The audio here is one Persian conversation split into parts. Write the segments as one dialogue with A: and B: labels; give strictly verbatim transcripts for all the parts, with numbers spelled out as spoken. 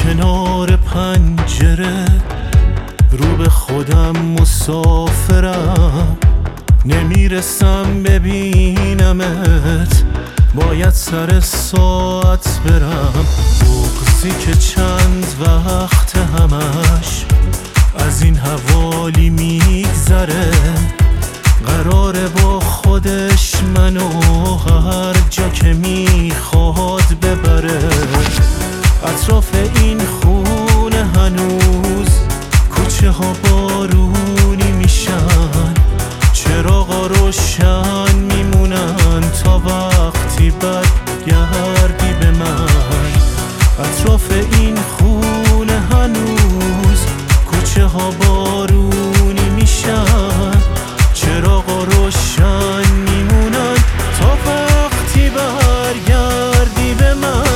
A: کنار پنجره رو به خودم مسافرم، نمیرسم ببینمت، باید سر ساعت برم. بغضی که چند وقت همش از این حوالی میگذره، قراره با خودش منو هر جا که میخواد ببره. اطراف این خونه هنوز کوچه ها بارونی میشن، چراغا روشن میمونن تا وقتی برگردی به من. اطراف این خونه هنوز کوچه ها بارونی میشن، چراغا روشن میمونن تا وقتی برگردی به من.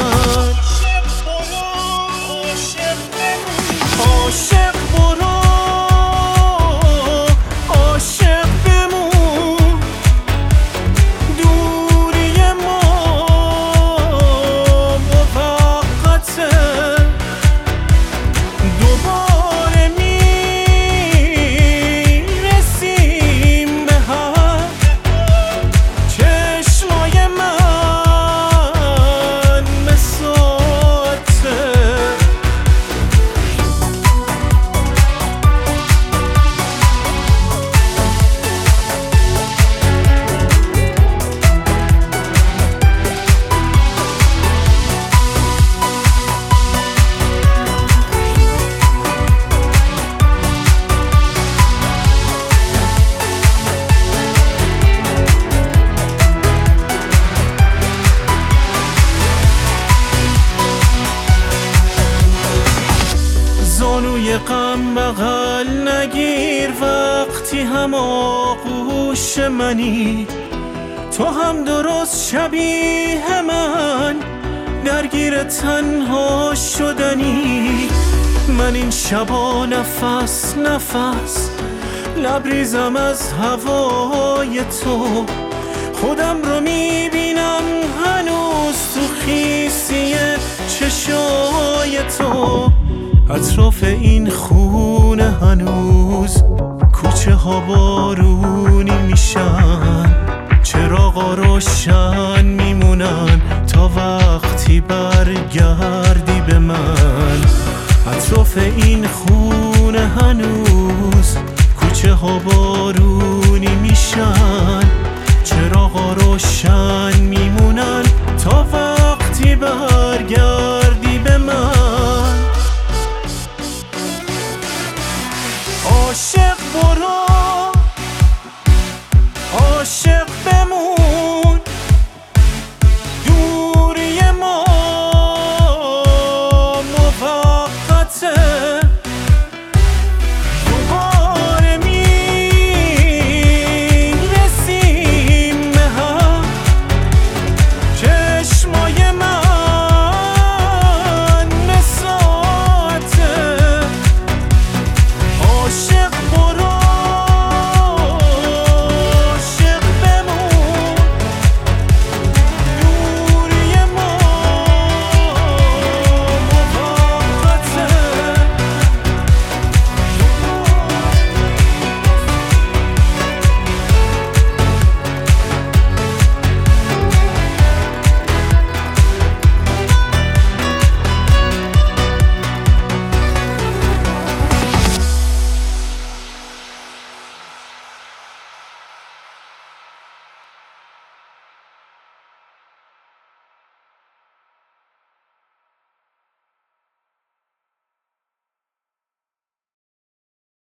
A: عاشق برو عاشق بمون، دوری ما موقته، دوباره میرسیم به هم. چشمای من مساته، زانوی غم بغل نگیر وقتی هم آغوش منی، تو هم درست شبیه من درگیر تنها شدنی. من این شبا نفس نفس لبریزم از هوای تو، خودم رو میبینم هنوز تو خیسی چشای تو. اطراف این خونه هنوز کوچه ها بارونی میشن، چراغا روشن میمونن تا وقتی برگردی به من. اطراف این خونه هنوز کوچه ها بارونی میشن، چراغا روشن میمونن